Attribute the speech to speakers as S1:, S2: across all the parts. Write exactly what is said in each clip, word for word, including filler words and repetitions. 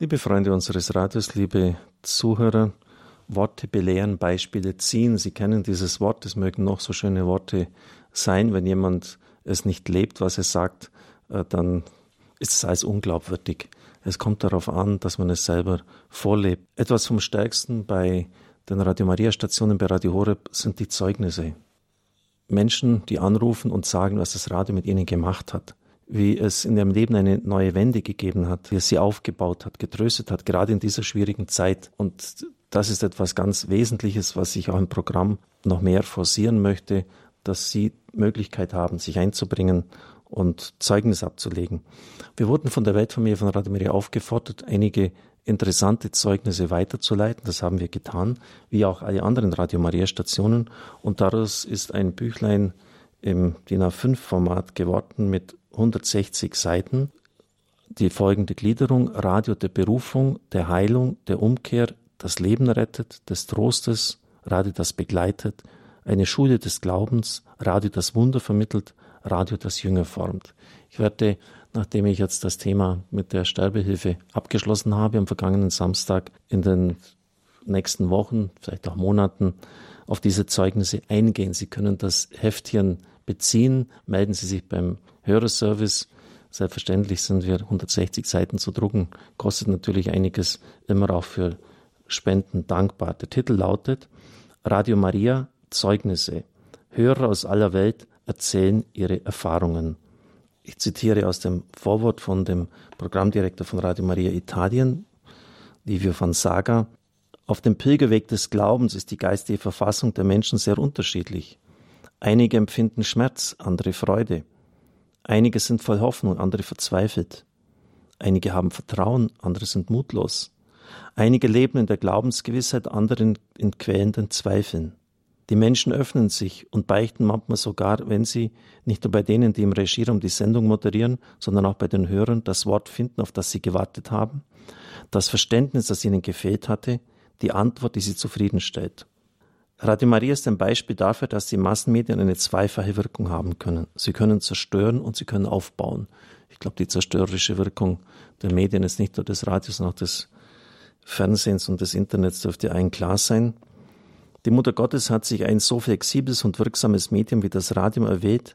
S1: Liebe Freunde unseres Radios, liebe Zuhörer, Worte belehren, Beispiele ziehen. Sie kennen dieses Wort, es mögen noch so schöne Worte sein. Wenn jemand es nicht lebt, was er sagt, dann ist es als unglaubwürdig. Es kommt darauf an, dass man es selber vorlebt. Etwas vom Stärksten bei den Radio Maria Stationen bei Radio Horeb sind die Zeugnisse. Menschen, die anrufen und sagen, was das Radio mit ihnen gemacht hat, wie es in ihrem Leben eine neue Wende gegeben hat, wie es sie aufgebaut hat, getröstet hat, gerade in dieser schwierigen Zeit. Und das ist etwas ganz Wesentliches, was ich auch im Programm noch mehr forcieren möchte, dass Sie Möglichkeit haben, sich einzubringen und Zeugnis abzulegen. Wir wurden von der Weltfamilie von Radio Maria aufgefordert, einige interessante Zeugnisse weiterzuleiten. Das haben wir getan, wie auch alle anderen Radio Maria Stationen. Und daraus ist ein Büchlein im D I N A fünf Format geworden mit hundertsechzig Seiten. Die folgende Gliederung: Radio der Berufung, der Heilung, der Umkehr, das Leben rettet, des Trostes, Radio das begleitet, eine Schule des Glaubens, Radio das Wunder vermittelt, Radio das Jünger formt. Ich werde, nachdem ich jetzt das Thema mit der Sterbehilfe abgeschlossen habe, am vergangenen Samstag in den nächsten Wochen, vielleicht auch Monaten, auf diese Zeugnisse eingehen. Sie können das Heftchen beziehen, melden Sie sich beim Hörerservice. Selbstverständlich sind wir hundertsechzig Seiten zu drucken, kostet natürlich einiges, immer auch für Spenden dankbar. Der Titel lautet Radio Maria Zeugnisse. Hörer aus aller Welt erzählen ihre Erfahrungen. Ich zitiere aus dem Vorwort von dem Programmdirektor von Radio Maria Italien, Livio Fanzaga. Auf dem Pilgerweg des Glaubens ist die geistige Verfassung der Menschen sehr unterschiedlich. Einige empfinden Schmerz, andere Freude. Einige sind voll Hoffnung, andere verzweifelt. Einige haben Vertrauen, andere sind mutlos. Einige leben in der Glaubensgewissheit, andere in, in quälenden Zweifeln. Die Menschen öffnen sich und beichten manchmal sogar, wenn sie, nicht nur bei denen, die im Regieraum die Sendung moderieren, sondern auch bei den Hörern, das Wort finden, auf das sie gewartet haben, das Verständnis, das ihnen gefehlt hatte, die Antwort, die sie zufriedenstellt. Radio Maria ist ein Beispiel dafür, dass die Massenmedien eine zweifache Wirkung haben können. Sie können zerstören und sie können aufbauen. Ich glaube, die zerstörerische Wirkung der Medien ist nicht nur des Radios, sondern auch des Fernsehens und des Internets, dürfte allen klar sein. Die Mutter Gottes hat sich ein so flexibles und wirksames Medium wie das Radio erwählt,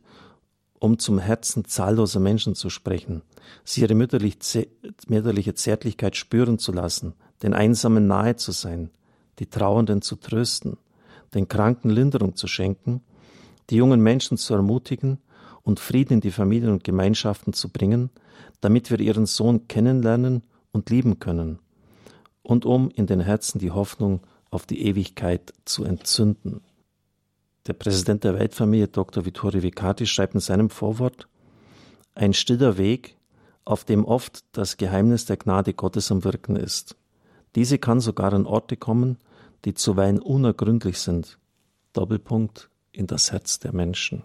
S1: um zum Herzen zahlloser Menschen zu sprechen, sie ihre mütterliche Zärtlichkeit spüren zu lassen, den Einsamen nahe zu sein, die Trauernden zu trösten, den Kranken Linderung zu schenken, die jungen Menschen zu ermutigen und Frieden in die Familien und Gemeinschaften zu bringen, damit wir ihren Sohn kennenlernen und lieben können und um in den Herzen die Hoffnung auf die Ewigkeit zu entzünden. Der Präsident der Weltfamilie, Doktor Vittorio Vicardi, schreibt in seinem Vorwort: Ein stiller Weg, auf dem oft das Geheimnis der Gnade Gottes am Wirken ist. Diese kann sogar an Orte kommen, die zuweilen unergründlich sind. Doppelpunkt, in das Herz der Menschen.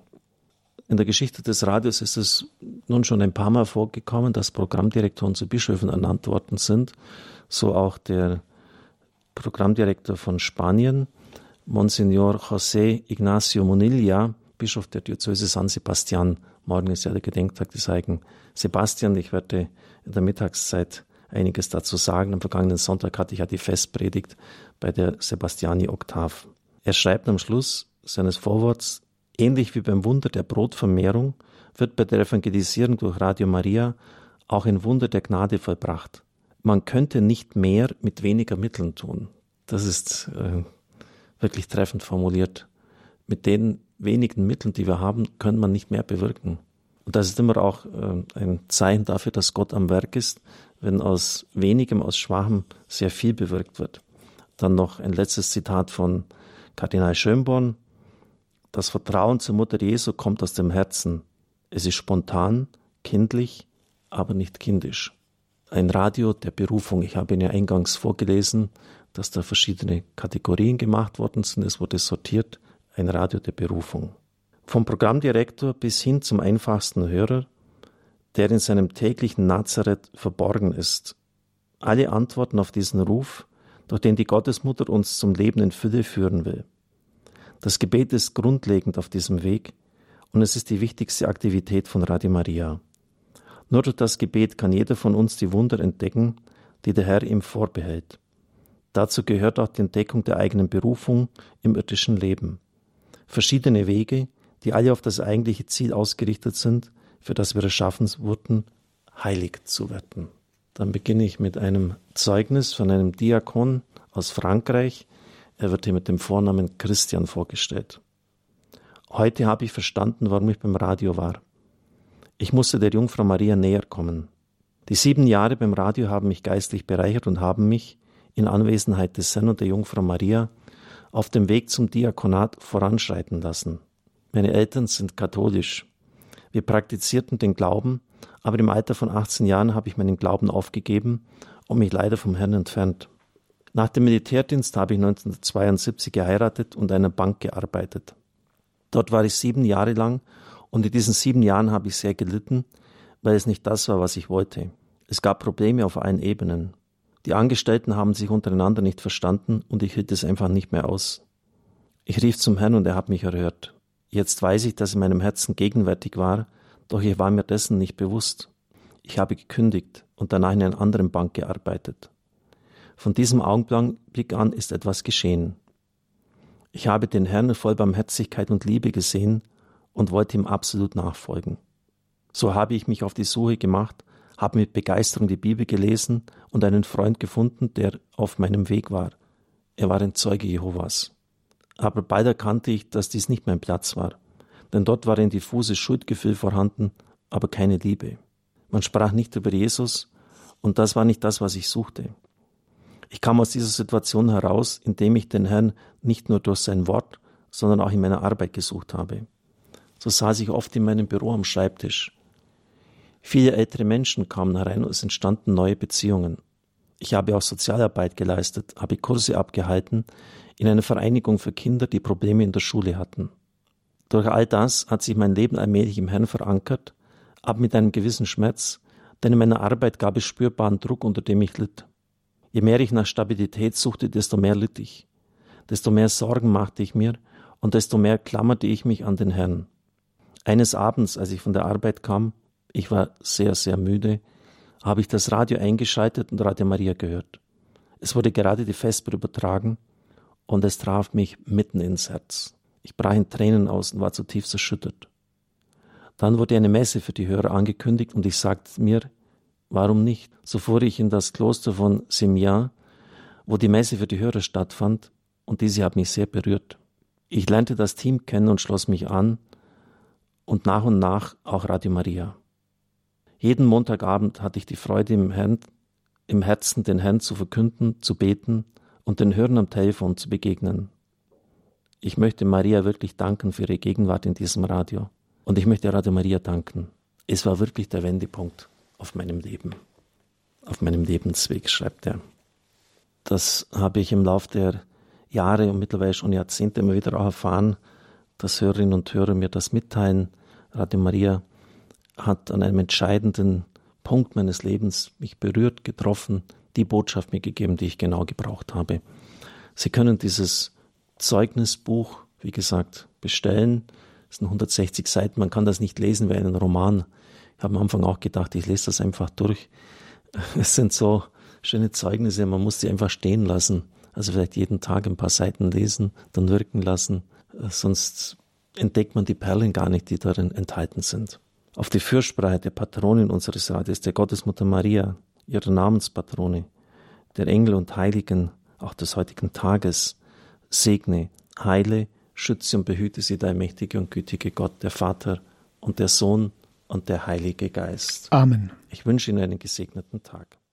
S1: In der Geschichte des Radios ist es nun schon ein paar Mal vorgekommen, dass Programmdirektoren zu Bischöfen ernannt worden sind. So auch der Programmdirektor von Spanien, Monsignor José Ignacio Munilla, Bischof der Diözese San Sebastián. Morgen ist ja der Gedenktag des heiligen Sebastian. Ich werde in der Mittagszeit einiges dazu sagen. Am vergangenen Sonntag hatte ich ja die Festpredigt bei der Sebastiani-Oktav. Er schreibt am Schluss seines Vorworts: Ähnlich wie beim Wunder der Brotvermehrung wird bei der Evangelisierung durch Radio Maria auch ein Wunder der Gnade vollbracht. Man könnte nicht mehr mit weniger Mitteln tun. Das ist äh, wirklich treffend formuliert. Mit den wenigen Mitteln, die wir haben, kann man nicht mehr bewirken. Und das ist immer auch äh, ein Zeichen dafür, dass Gott am Werk ist, wenn aus wenigem, aus Schwachem sehr viel bewirkt wird. Dann noch ein letztes Zitat von Kardinal Schönborn: Das Vertrauen zur Mutter Jesu kommt aus dem Herzen. Es ist spontan, kindlich, aber nicht kindisch. Ein Radio der Berufung. Ich habe Ihnen ja eingangs vorgelesen, dass da verschiedene Kategorien gemacht worden sind. Es wurde sortiert. Ein Radio der Berufung. Vom Programmdirektor bis hin zum einfachsten Hörer, der in seinem täglichen Nazareth verborgen ist. Alle antworten auf diesen Ruf, durch den die Gottesmutter uns zum Leben in Fülle führen will. Das Gebet ist grundlegend auf diesem Weg und es ist die wichtigste Aktivität von Radio Maria. Nur durch das Gebet kann jeder von uns die Wunder entdecken, die der Herr ihm vorbehält. Dazu gehört auch die Entdeckung der eigenen Berufung im irdischen Leben. Verschiedene Wege, die alle auf das eigentliche Ziel ausgerichtet sind, für das wir erschaffen wurden, heilig zu werden. Dann beginne ich mit einem Zeugnis von einem Diakon aus Frankreich. Er wird hier mit dem Vornamen Christian vorgestellt. Heute habe ich verstanden, warum ich beim Radio war. Ich musste der Jungfrau Maria näher kommen. Die sieben Jahre beim Radio haben mich geistlich bereichert und haben mich, in Anwesenheit des Herrn und der Jungfrau Maria, auf dem Weg zum Diakonat voranschreiten lassen. Meine Eltern sind katholisch. Wir praktizierten den Glauben, aber im Alter von achtzehn Jahren habe ich meinen Glauben aufgegeben und mich leider vom Herrn entfernt. Nach dem Militärdienst habe ich neunzehnhundertzweiundsiebzig geheiratet und in einer Bank gearbeitet. Dort war ich sieben Jahre lang und in diesen sieben Jahren habe ich sehr gelitten, weil es nicht das war, was ich wollte. Es gab Probleme auf allen Ebenen. Die Angestellten haben sich untereinander nicht verstanden und ich hielt es einfach nicht mehr aus. Ich rief zum Herrn und er hat mich erhört. Jetzt weiß ich, dass in meinem Herzen gegenwärtig war, doch ich war mir dessen nicht bewusst. Ich habe gekündigt und danach in einer anderen Bank gearbeitet. Von diesem Augenblick an ist etwas geschehen. Ich habe den Herrn voll Barmherzigkeit und Liebe gesehen und wollte ihm absolut nachfolgen. So habe ich mich auf die Suche gemacht, habe mit Begeisterung die Bibel gelesen und einen Freund gefunden, der auf meinem Weg war. Er war ein Zeuge Jehovas. Aber bald erkannte ich, dass dies nicht mein Platz war, denn dort war ein diffuses Schuldgefühl vorhanden, aber keine Liebe. Man sprach nicht über Jesus und das war nicht das, was ich suchte. Ich kam aus dieser Situation heraus, indem ich den Herrn nicht nur durch sein Wort, sondern auch in meiner Arbeit gesucht habe. So saß ich oft in meinem Büro am Schreibtisch. Viele ältere Menschen kamen herein und es entstanden neue Beziehungen. Ich habe auch Sozialarbeit geleistet, habe Kurse abgehalten in einer Vereinigung für Kinder, die Probleme in der Schule hatten. Durch all das hat sich mein Leben allmählich im Herrn verankert, aber mit einem gewissen Schmerz, denn in meiner Arbeit gab es spürbaren Druck, unter dem ich litt. Je mehr ich nach Stabilität suchte, desto mehr litt ich. Desto mehr Sorgen machte ich mir und desto mehr klammerte ich mich an den Herrn. Eines Abends, als ich von der Arbeit kam, ich war sehr, sehr müde, habe ich das Radio eingeschaltet und Radio Maria gehört. Es wurde gerade die Vesper übertragen und es traf mich mitten ins Herz. Ich brach in Tränen aus und war zutiefst erschüttert. Dann wurde eine Messe für die Hörer angekündigt und ich sagte mir, warum nicht? So fuhr ich in das Kloster von Simian, wo die Messe für die Hörer stattfand und diese hat mich sehr berührt. Ich lernte das Team kennen und schloss mich an und nach und nach auch Radio Maria. Jeden Montagabend hatte ich die Freude im, Herrn, im Herzen, den Herrn zu verkünden, zu beten und den Hörern am Telefon zu begegnen. Ich möchte Maria wirklich danken für ihre Gegenwart in diesem Radio. Und ich möchte Radio Maria danken. Es war wirklich der Wendepunkt auf meinem Leben, auf meinem Lebensweg, schreibt er. Das habe ich im Laufe der Jahre und mittlerweile schon Jahrzehnte immer wieder auch erfahren, dass Hörerinnen und Hörer mir das mitteilen. Radio Maria hat an einem entscheidenden Punkt meines Lebens mich berührt, getroffen, die Botschaft mir gegeben, die ich genau gebraucht habe. Sie können dieses Zeugnisbuch, wie gesagt, bestellen. Es sind hundertsechzig Seiten, man kann das nicht lesen wie einen Roman. Ich habe am Anfang auch gedacht, ich lese das einfach durch. Es sind so schöne Zeugnisse, man muss sie einfach stehen lassen. Also vielleicht jeden Tag ein paar Seiten lesen, dann wirken lassen. Sonst entdeckt man die Perlen gar nicht, die darin enthalten sind. Auf die Fürsprache der Patronin unseres Radios, der Gottesmutter Maria, ihrer Namenspatrone, der Engel und Heiligen, auch des heutigen Tages, segne, heile, schütze und behüte sie, der allmächtige und gütige Gott, der Vater und der Sohn und der Heilige Geist.
S2: Amen.
S1: Ich wünsche Ihnen einen gesegneten Tag.